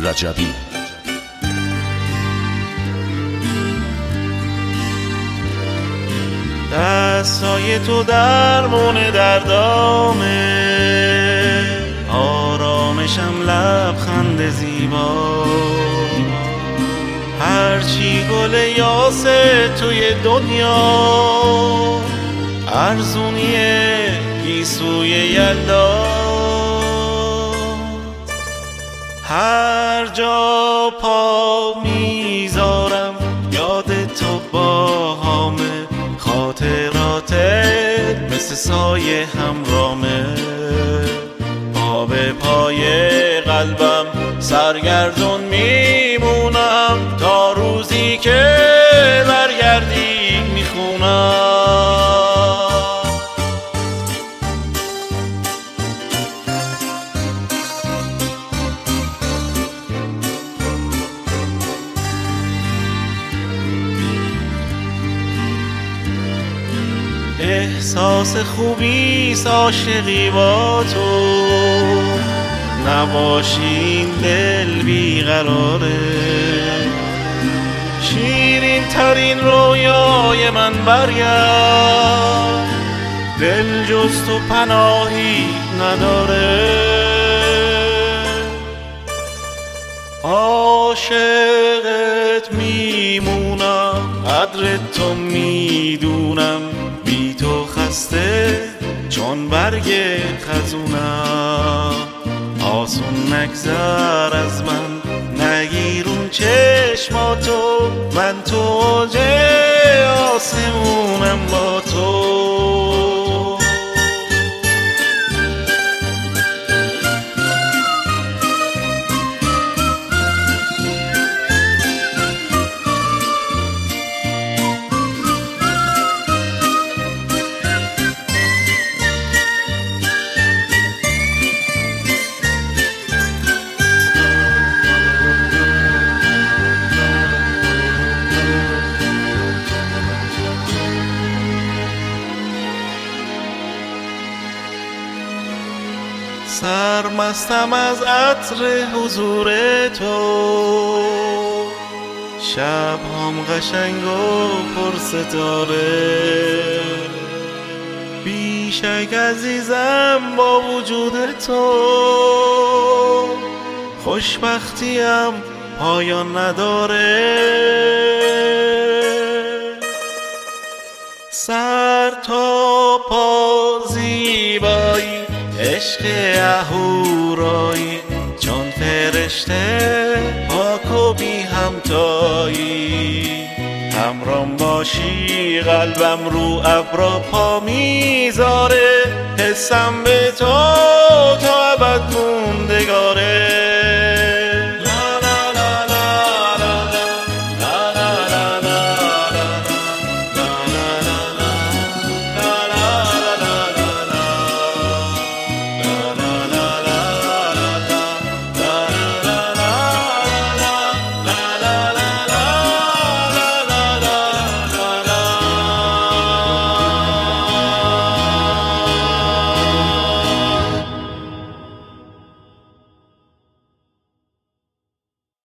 رجبی. دستای تو درمون دردامه، آرامشم لبخند زیبا. هرچی گل یاسه توی دنیا، ارزونیه گیسوی یلدا. هر جا پا میذارم یاد تو باهامه، خاطراتت مثل سایه همرامه. پا به پای قلبم سرگردون میمونم، تا روزی که برگردی میخونم. احساس خوبیست عاشقی با تو، نباشی این دل بیقراره. شیرین ترین رویای من برگرد، دل جز تو پناهی نداره. عاشقت میمونم، قدر تو میدونم، بی تو خسته چون برگ خزونم. آسون نگذر از من، نگیرون چشماتو، من تو اوج آسمونم با تو. سرمستم از عطر حضور تو، شب هم قشنگ و پر ستاره. بیشک عزیزم با وجود تو، خوشبختیم پایان نداره. سر تا پا زیبایی، عشق اهورایی، چون فرشته پاک و بی همتایی. همرام باشی قلبم رو ابرا پا میذاره، حسم به تو تا ابد موندگاره.